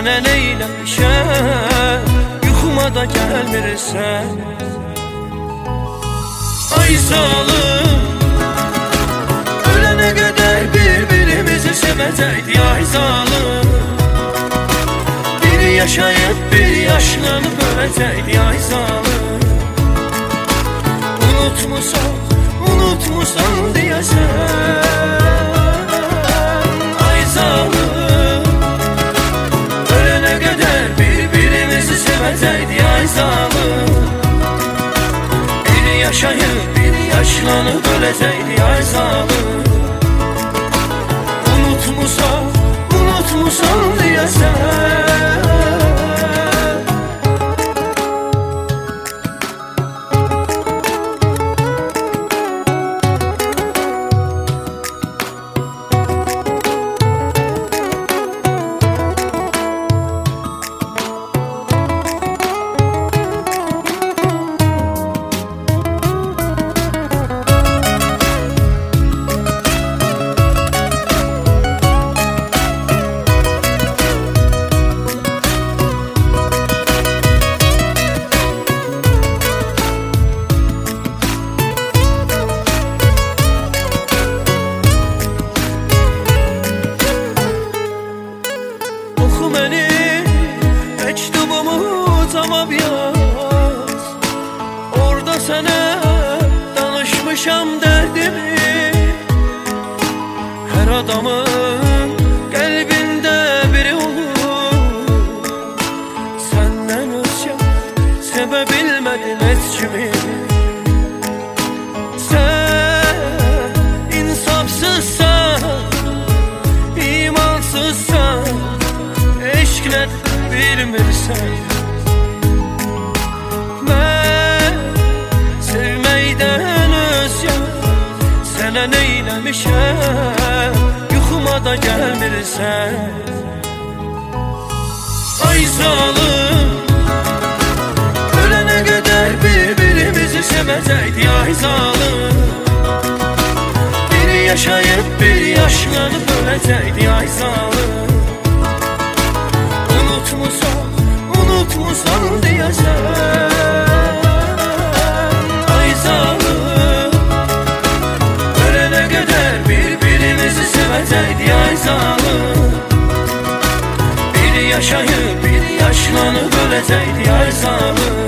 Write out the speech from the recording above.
Sənə neyləmişəm, yuxuma da gəlmirsən. Ay zalım, ölənə qədər bir-birimizi sevəcəkdik. Ay zalım, bir yaşayıb bir yaşlanıb öləcəkdik. Ay zalım, unutmusan, unutmusan deyəsən. Ay zalım, ölənə qədər bir-birimizi sevəcəkdik. Ay zalım, bir yaşayıb bir yaşlanıb öləcəkdik. Ay zalım, unutmusan, unutmusan deyəsən. Oxu məni, məktubumu cavab yaz. Orada sənə danışmışam dərdimi. Hər adamın qəlbində biri olur. Səndən özgə sevə bilmədim heç kimi. Sən insafsızsan, imansızsan, eşqlə bilmirsən. Mən sevməkdən özgə sənə neyləmişəm, yuxuma da gəlmirsən. Ay zalım, ölənə qədər bir-birimizi sevəcəkdik. Ay zalım, bir yaşayıb bir yaşlanıb öləcəkdik. Ay zalım, unutmusan, unutmusan deyəsən. Ay zalım, ölənə qədər bir-birimizi sevəcəkdik. Ay zalım, bir yaşayıb bir yaşlanıb öləcəkdik. Ay zalım,